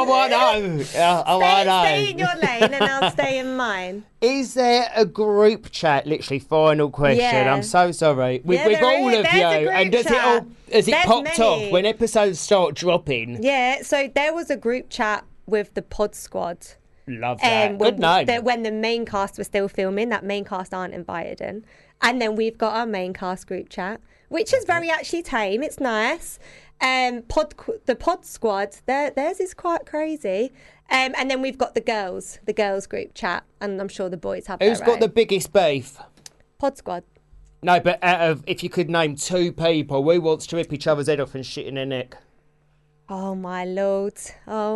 I know. Stay in your lane, and I'll stay in mine. Is there a group chat? Literally, final question. Yeah. I'm so sorry. With all of you, and has it popped off when episodes start dropping? Yeah. So there was a group chat with the Pod Squad. Love that. Good name. When the main cast was still filming, that main cast aren't invited in, and then we've got our main cast group chat, which is very actually tame. It's nice. The Pod Squad, theirs is quite crazy. And then we've got the girls group chat, and I'm sure the boys have Who's got the biggest beef? Pod Squad. No, but if you could name two people, who wants to rip each other's head off and shit in their neck? Oh my lord. Do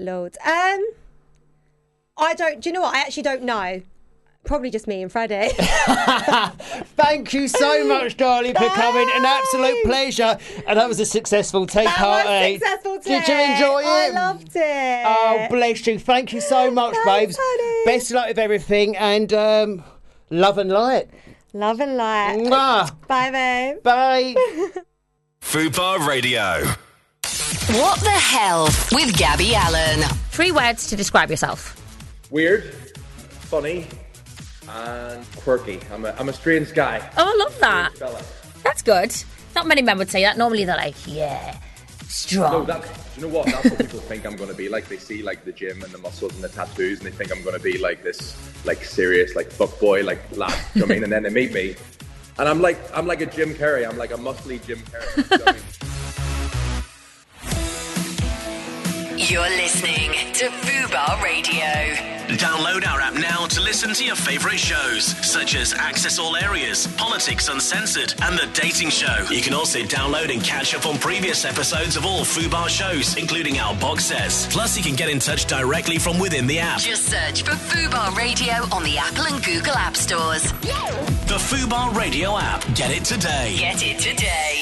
you know what? I actually don't know. Probably just me and Freddie. Thank you so much, darling, for coming. An absolute pleasure. And that was a successful tea party. Did you enjoy it? I loved it. Oh, bless you. Thank you so much, babes. Honey. Best of luck with everything, and love and light. Love and light. Mwah. Bye, babe. Bye. Fubar Radio. What the hell with Gabby Allen? 3 words to describe yourself. Weird, funny, and quirky. I'm a strange guy. Oh, I love that. Strange fella. That's good. Not many men would say that. Normally they're like, yeah, strong. No, you know what? That's what people think I'm going to be like. They see like the gym and the muscles and the tattoos, and they think I'm going to be like this, like serious, like fuckboy, like lad. You know what I mean? And then they meet me, and I'm like a Jim Carrey. I'm like a muscly Jim Carrey. You know what I mean? You're listening to Fubar Radio. Download our app now to listen to your favourite shows, such as Access All Areas, Politics Uncensored, and The Dating Show. You can also download and catch up on previous episodes of all Fubar shows, including our box sets. Plus, you can get in touch directly from within the app. Just search for Fubar Radio on the Apple and Google App Stores. The Fubar Radio app. Get it today. Get it today.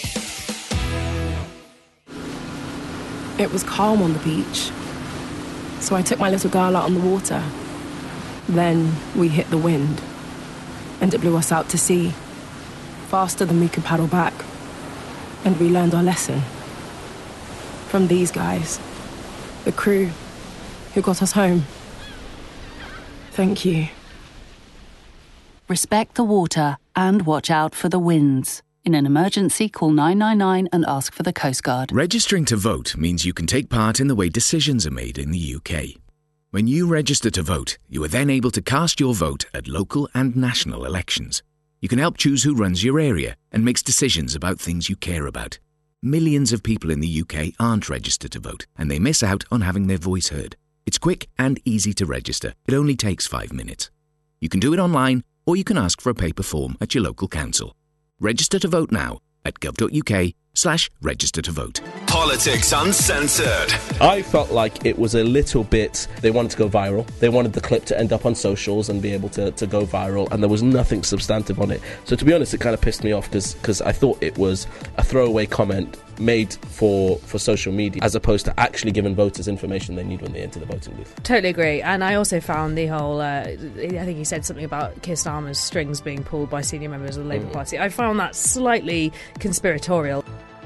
It was calm on the beach, so I took my little girl out on the water. Then we hit the wind, and it blew us out to sea, faster than we could paddle back. And we learned our lesson from these guys, the crew who got us home. Thank you. Respect the water and watch out for the winds. In an emergency, call 999 and ask for the Coast Guard. Registering to vote means you can take part in the way decisions are made in the UK. When you register to vote, you are then able to cast your vote at local and national elections. You can help choose who runs your area and makes decisions about things you care about. Millions of people in the UK aren't registered to vote, and they miss out on having their voice heard. It's quick and easy to register. It only takes 5 minutes. You can do it online, or you can ask for a paper form at your local council. Register to vote now at gov.uk/register to vote. Politics Uncensored. I felt like it was a little bit, they wanted to go viral. They wanted the clip to end up on socials and be able to go viral, and there was nothing substantive on it. So to be honest, it kind of pissed me off because I thought it was a throwaway comment made for social media, as opposed to actually giving voters information they need when they enter the voting booth. Totally agree. And I also found the whole, I think he said something about Keir Starmer's strings being pulled by senior members of the Labour Party. I found that slightly conspiratorial.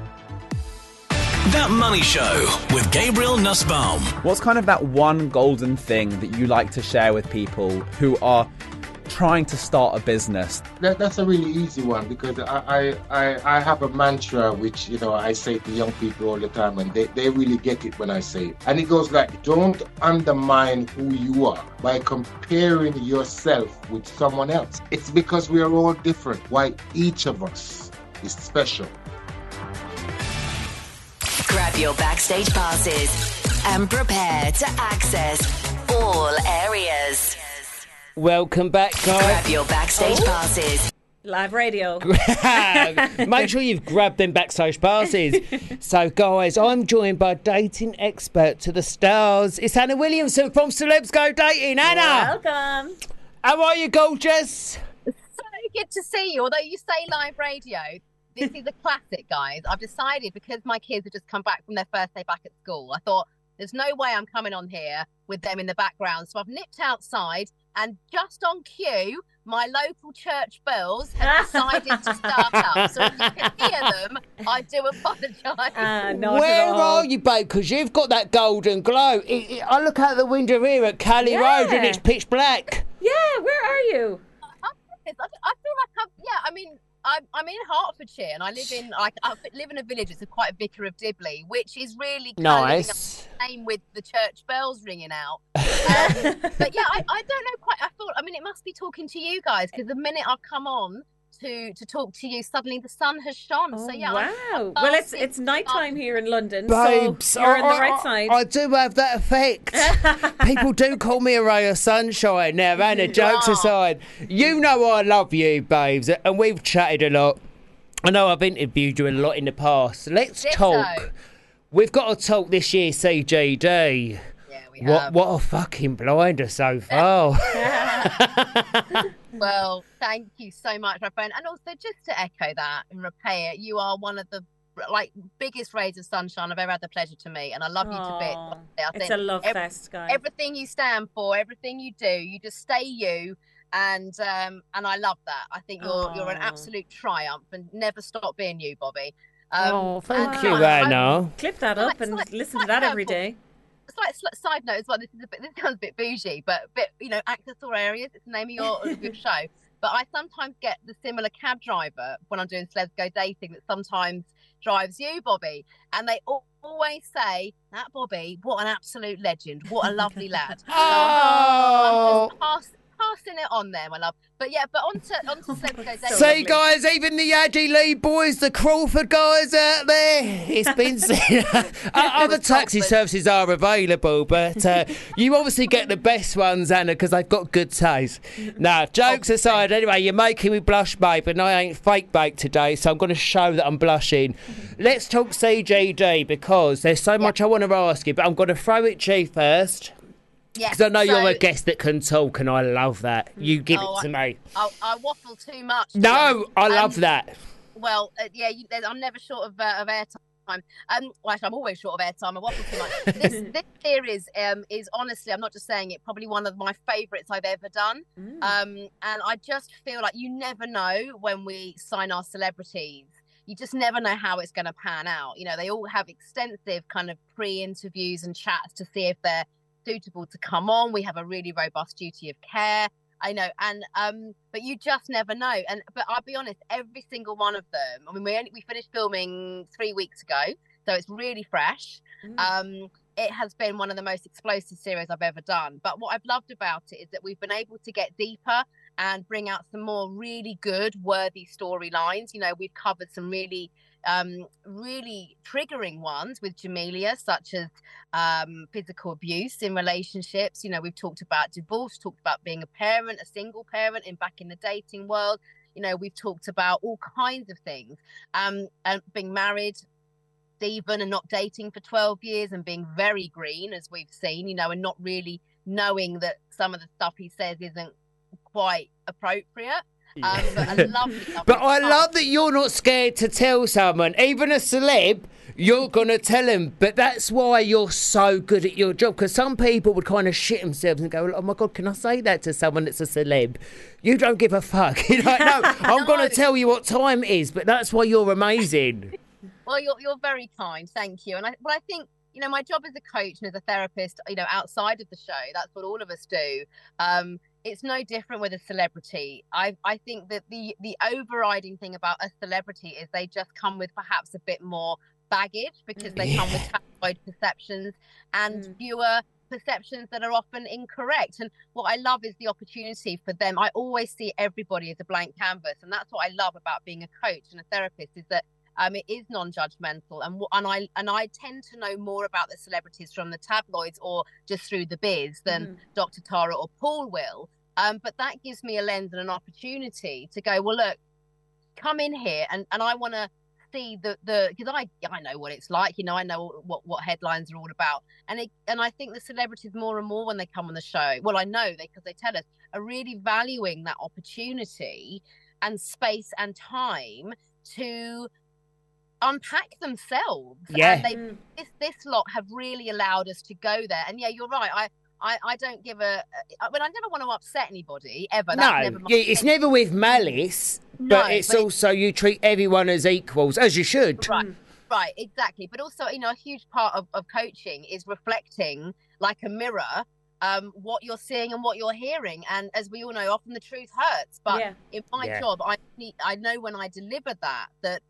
That Money Show with Gabriel Nussbaum. What's kind of that one golden thing that you like to share with people who are trying to start a business? That's a really easy one, because I have a mantra which, you know, I say to young people all the time, and they really get it when I say it. And it goes like, don't undermine who you are by comparing yourself with someone else. It's because we are all different, why each of us is special. Grab your backstage passes and prepare to access all areas. Welcome back, guys. Grab your backstage passes. Live radio. Make sure you've grabbed them backstage passes. So, guys, I'm joined by dating expert to the stars. It's Anna Williamson from Celebs Go Dating. Anna! Welcome. How are you, gorgeous? So good to see you. Although you say live radio, this is a classic, guys. I've decided because my kids have just come back from their first day back at school, I thought there's no way I'm coming on here with them in the background. So I've nipped outside and just on cue, my local church bells have decided to start up. So if you can hear them, I do apologise. Where are you, babe? Because you've got that golden glow. I look out the window here at Cali Road and it's pitch black. Yeah, where are you? I feel like I'm in Hertfordshire, and I live in a village. It's quite a vicar of Dibley, which is really nice. Same with the church bells ringing out. But yeah, I don't know quite. It must be talking to you guys because the minute I've come on to talk to you, suddenly the sun has shone. So yeah, wow. Well, it's nighttime here in London, Babes, so you're on the right side. I do have that effect. People do call me a ray of sunshine now, Anna, jokes aside. You know I love you, babes, and we've chatted a lot. I know I've interviewed you a lot in the past. Let's talk. We've got to talk this year, CGD. What a fucking blinder so far. Well, thank you so much, my friend. And also, just to echo that and repay it, you are one of the biggest rays of sunshine I've ever had the pleasure to meet, and I love you to bits. It's a love fest, guys. Everything you stand for, everything you do, you just stay you, and I love that. I think you're an absolute triumph, and never stop being you, Bobby. Thank you, Anna. Clip that up and listen to that every day. Slight side note as well. This sounds a bit bougie, but access all areas. It's the name of your show. But I sometimes get the similar cab driver when I'm doing Celebs Go Dating that sometimes drives you, Bobby, and they always say that Bobby, what an absolute legend, what a lovely lad. So I'm just passing it on there, my love. But on to Celebs Go Dating. See, guys, even the Addy Lee boys, the Crawford guys out there, it's been said. Other taxi services are available, but you obviously get the best ones, Anna, because they've got good taste. Now, jokes aside, anyway, you're making me blush, babe, and I ain't fake baked today, so I'm going to show that I'm blushing. Let's talk CGD, because there's so much I want to ask you, but I'm going to throw it to you first. Because I know you're a guest that can talk, and I love that. You give it to me. I waffle too much. No, I love that. Well, I'm never short of airtime. Actually, I'm always short of airtime. I waffle too much. This series is honestly, I'm not just saying it, probably one of my favourites I've ever done. And I just feel like you never know when we sign our celebrities. You just never know how it's going to pan out. They all have extensive kind of pre-interviews and chats to see if they're suitable to come on. We have a really robust duty of care. I know, but you just never know. But I'll be honest, every single one of them. I mean, we finished filming 3 weeks ago, so it's really fresh. It has been one of the most explosive series I've ever done. But what I've loved about it is that we've been able to get deeper and bring out some more really good, worthy storylines. We've covered some really triggering ones with Jamelia, such as physical abuse in relationships. We've talked about divorce, talked about being a parent, a single parent back in the dating world. We've talked about all kinds of things, and being married, Stephen, and not dating for 12 years and being very green, as we've seen, and not really knowing that some of the stuff he says isn't quite appropriate. But a lovely But I love that you're not scared to tell someone, even a celeb, you're going to tell him. But that's why you're so good at your job, because some people would kind of shit themselves and go, oh my God, can I say that to someone that's a celeb? You don't give a fuck. You're like, no, I'm going to tell you what time it is, but that's why you're amazing. Well, you're very kind, thank you. And I think, my job as a coach and as a therapist, outside of the show, that's what all of us do. It's no different with a celebrity. I think that the overriding thing about a celebrity is they just come with perhaps a bit more baggage, because they come with tabloid perceptions and fewer perceptions that are often incorrect. And what I love is the opportunity for them. I always see everybody as a blank canvas, and that's what I love about being a coach and a therapist, is that It is non-judgmental, and I tend to know more about the celebrities from the tabloids or just through the biz than Dr. Tara or Paul will. But that gives me a lens and an opportunity to go, well, look, come in here, and I want to see the because I know what it's like, I know what headlines are all about, and I think the celebrities more and more when they come on the show, well, I know because they tell us, are really valuing that opportunity and space and time to unpack themselves. Yeah. And this lot have really allowed us to go there. And yeah, you're right. I don't give I never want to upset anybody ever. That's never it's never with malice, but it's also you treat everyone as equals, as you should. Right, exactly. But also, a huge part of coaching is reflecting like a mirror what you're seeing and what you're hearing. And as we all know, often the truth hurts. But in my job, I know when I deliver that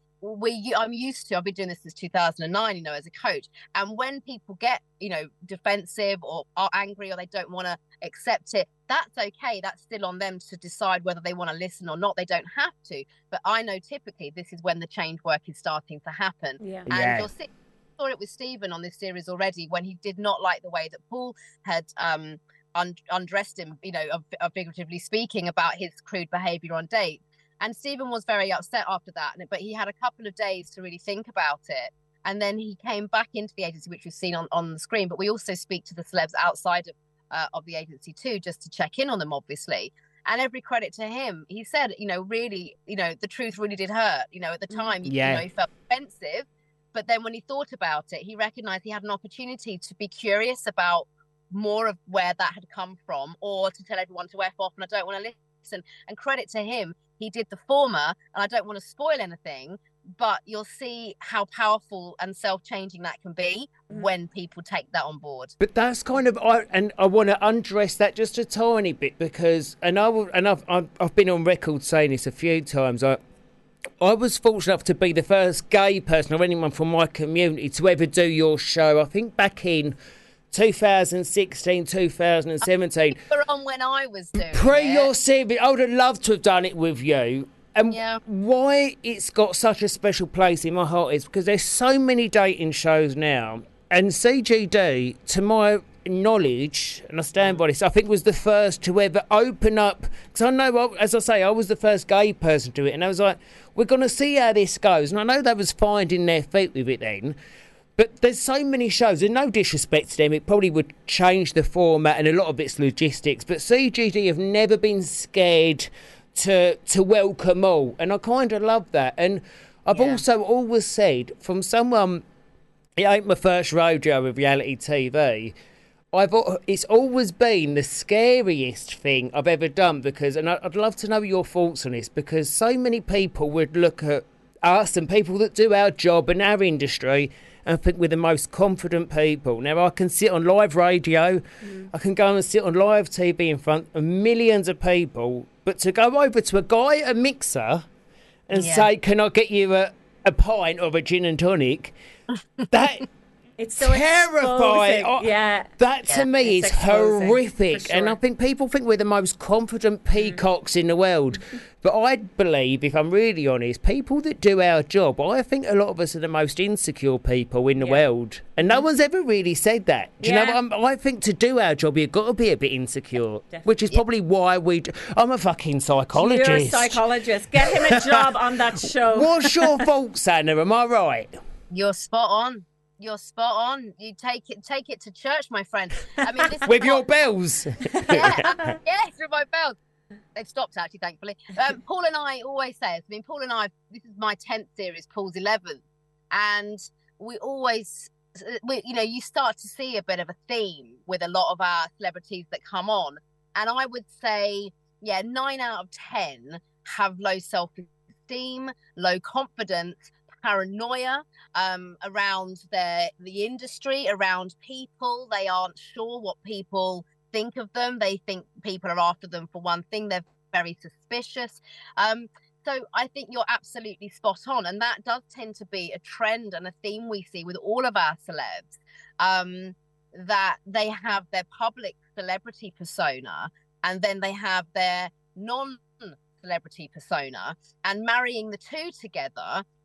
I'm used to. I've been doing this since 2009, as a coach. And when people get, defensive or are angry or they don't want to accept it, that's okay. That's still on them to decide whether they want to listen or not. They don't have to. But I know typically this is when the change work is starting to happen. And you'll see. I saw it with Stephen on this series already when he did not like the way that Paul had undressed him, figuratively speaking, about his crude behaviour on dates. And Stephen was very upset after that, but he had a couple of days to really think about it. And then he came back into the agency, which we've seen on the screen. But we also speak to the celebs outside of the agency too, just to check in on them, obviously. And every credit to him. He said, really, the truth really did hurt. At the time, he felt offensive. But then when he thought about it, he recognised he had an opportunity to be curious about more of where that had come from, or to tell everyone to F off and I don't want to listen. And credit to him, he did the former, and I don't want to spoil anything, but you'll see how powerful and self-changing that can be when people take that on board. But that's kind of, I want to undress that just a tiny bit because, I've been on record saying this a few times. I was fortunate enough to be the first gay person or anyone from my community to ever do your show. I think back in 2016, 2017. You were on when I was doing your series, I would have loved to have done it with you. And why it's got such a special place in my heart is because there's so many dating shows now. And CGD, to my knowledge, and I stand by this, I think was the first to ever open up. Because I know, as I say, I was the first gay person to do it. And I was like, we're going to see how this goes. And I know they was finding their feet with it then. But there's so many shows, and no disrespect to them, it probably would change the format and a lot of it's logistics. But CGD have never been scared to welcome all, and I kind of love that. And I've also always said, from someone, it ain't my first rodeo with reality TV, it's always been the scariest thing I've ever done because, and I'd love to know your thoughts on this, because so many people would look at us and people that do our job and our industry and think we're the most confident people. Now, I can sit on live radio, I can go and sit on live TV in front of millions of people, but to go over to a guy at a mixer and say, can I get you a pint of a gin and tonic, that... It's so terrifying. That to me is horrific. Sure. And I think people think we're the most confident peacocks in the world. But I believe, if I'm really honest, people that do our job, I think a lot of us are the most insecure people in the world. And no one's ever really said that. Do you know what? I think to do our job, you've got to be a bit insecure, which is probably why I'm a fucking psychologist. You're a psychologist. Get him a job on that show. What's your thoughts, Anna? Am I right? You're spot on. You're spot on. You take it to church, my friend. I mean, this with your bells. Yes, with my bells. They've stopped actually, thankfully. Paul and I always say this. I mean, Paul and I. This is my 10th series, Paul's 11th, and we always, you start to see a bit of a theme with a lot of our celebrities that come on, and I would say, 9 out of 10 have low self-esteem, low confidence, paranoia around the industry, around people. They aren't sure what people think of them. They think people are after them for one thing. They're very suspicious. So I think you're absolutely spot on. And that does tend to be a trend and a theme we see with all of our celebs, that they have their public celebrity persona and then they have their non-celebrity persona, and marrying the two together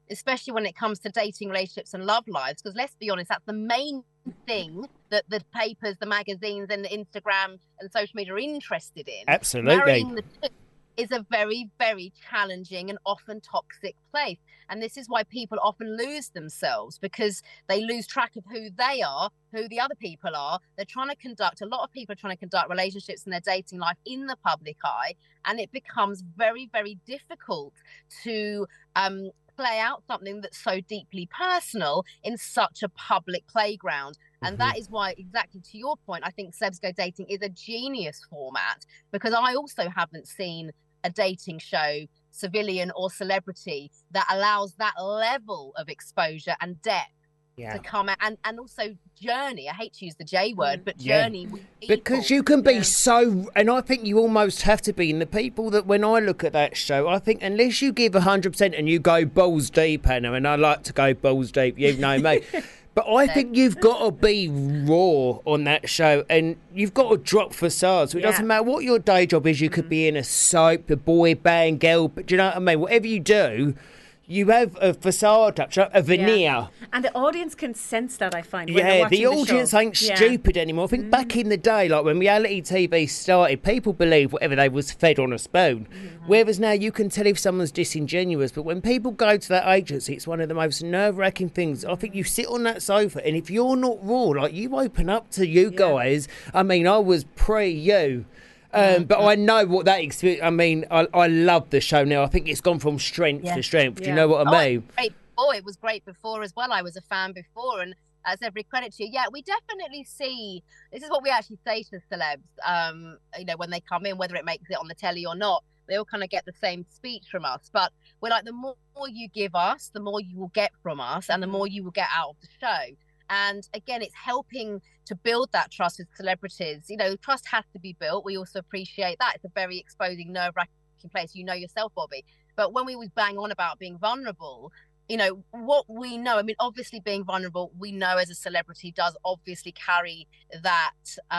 especially when it comes to dating, relationships and love lives, because let's be honest, that's the main thing that the papers, the magazines and the Instagram and social media are interested in. Absolutely. Marrying the two is a very, very challenging and often toxic place. And this is why people often lose themselves, because they lose track of who they are, who the other people are. A lot of people are trying to conduct relationships in their dating life in the public eye. And it becomes very, very difficult to play out something that's so deeply personal in such a public playground. And that is why, exactly to your point, I think Celebs Go Dating is a genius format, because I also haven't seen a dating show, civilian or celebrity, that allows that level of exposure and depth to come out, and also journey. I hate to use the J word, but journey with people. Because you can be so, and I think you almost have to be. And the people that, when I look at that show, I think unless you give 100% and you go balls deep, Anna, and I like to go balls deep, you know me. But I think you've got to be raw on that show, and you've got to drop facades. So it doesn't matter what your day job is. You could be in a soap, a boy band, girl, but do you know what I mean? Whatever you do, you have a facade up, a veneer. Yeah. And the audience can sense that, I find. When they're watching the audience ain't stupid anymore. I think back in the day, like when reality TV started, people believed whatever they was fed on a spoon. Whereas now you can tell if someone's disingenuous. But when people go to that agency, it's one of the most nerve-wracking things. I think you sit on that sofa, and if you're not raw, like you open up to you guys. I mean, I was pre-you. But I know what that experience. I mean, I love the show now. I think it's gone from strength to strength. Do you know what I mean? It was great before as well. I was a fan before, and as every credit to you, we definitely see. This is what we actually say to celebs. When they come in, whether it makes it on the telly or not, they all kind of get the same speech from us. But we're like, the more you give us, the more you will get from us, and the more you will get out of the show. And again, it's helping to build that trust with celebrities. Trust has to be built. We also appreciate that. It's a very exposing, nerve-wracking place. You know yourself, Bobby. But when we was bang on about being vulnerable, what we know, I mean, obviously being vulnerable, we know as a celebrity does obviously carry that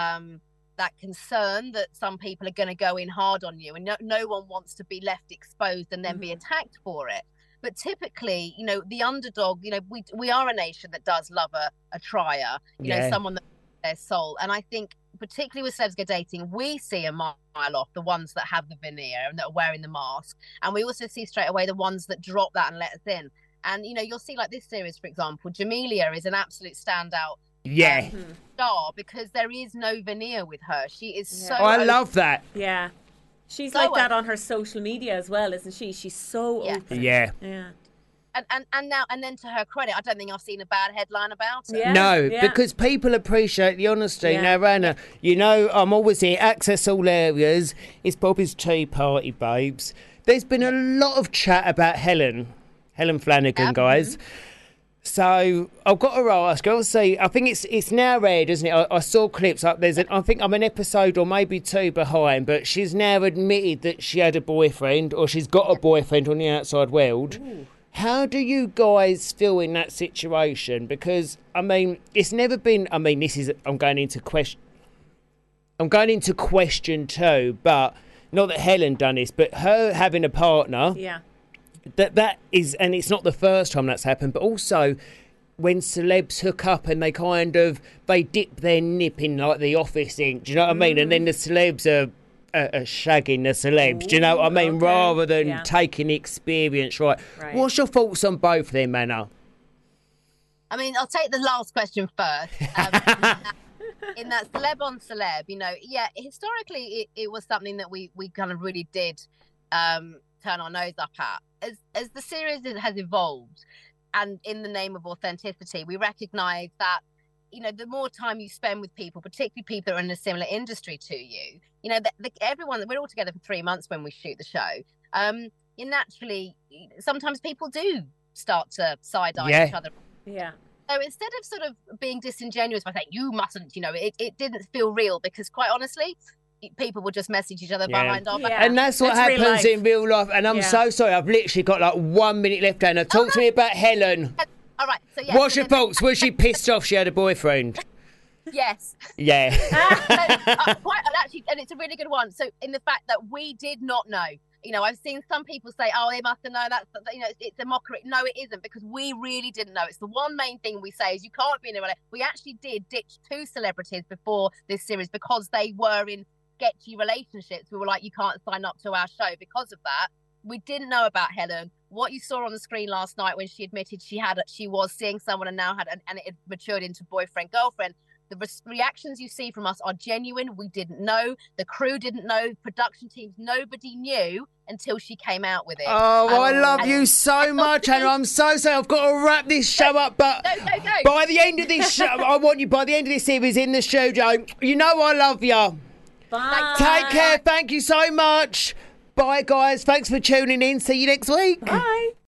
that concern that some people are going to go in hard on you. And no one wants to be left exposed and then be attacked for it. But typically, the underdog, we are a nation that does love a trier, someone that their soul. And I think particularly with Celebs Go Dating, we see a mile off the ones that have the veneer and that are wearing the mask. And we also see straight away the ones that drop that and let us in. And, you'll see like this series, for example, Jamelia is an absolute standout star, because there is no veneer with her. She is so... I love that. Yeah. She's like that on her social media as well, isn't she? She's so open. Yeah. And then to her credit, I don't think I've seen a bad headline about it. Yeah. No, because people appreciate the honesty. Yeah. Now, Anna, I'm always here. Access all areas. It's Bobby's Tea Party, babes. There's been a lot of chat about Helen Flanagan, guys. So I've got to ask. Obviously, I think it's now aired, isn't it? I saw clips up. I think I'm an episode or maybe two behind, but she's now admitted that she had a boyfriend, or she's got a boyfriend on the outside world. Ooh. How do you guys feel in that situation? Because I mean, it's never been. I mean, I'm going into question too, but not that Helen done this, but her having a partner. Yeah. That is, and it's not the first time that's happened, but also when celebs hook up and they dip their nip in like the Office ink, do you know what I mean? And then the celebs are shagging the celebs, do you know what I mean? Okay. Rather than taking the experience, right? What's your thoughts on both of them, Anna? I mean, I'll take the last question first. In that celeb on celeb, historically it was something that we kind of really did turn our nose up at. As the series has evolved, and in the name of authenticity, we recognise that, the more time you spend with people, particularly people that are in a similar industry to you, everyone, we're all together for 3 months when we shoot the show. Naturally, sometimes people do start to side-eye each other. Yeah. So instead of sort of being disingenuous by saying, you mustn't, it didn't feel real, because quite honestly, people will just message each other behind our back. And that's what happens in real life. And I'm so sorry, I've literally got like 1 minute left, Anna. Talk to me about Helen. All right. So what's your thoughts? Was she pissed off she had a boyfriend? Yes. Yeah. Quite actually, and it's a really good one. So in the fact that we did not know. You know, I've seen some people say, "Oh, they must have known that's it's a mockery." No, it isn't, because we really didn't know. It's the one main thing we say is you can't be in a relationship. We actually did ditch 2 celebrities before this series because they were in sketchy relationships. We were like, you can't sign up to our show because of that. We didn't know about Helen. What you saw on the screen last night when she admitted she was seeing someone and now and it had matured into boyfriend, girlfriend. The reactions you see from us are genuine. We didn't know. The crew didn't know. Production teams, nobody knew until she came out with it. Oh, I love you so much, Hannah. I'm so sorry. I've got to wrap this show up, but by the end of this show, I want you, by the end of this series in the studio, you know I love you. Bye. Take care. Thank you so much. Bye, guys. Thanks for tuning in. See you next week. Bye.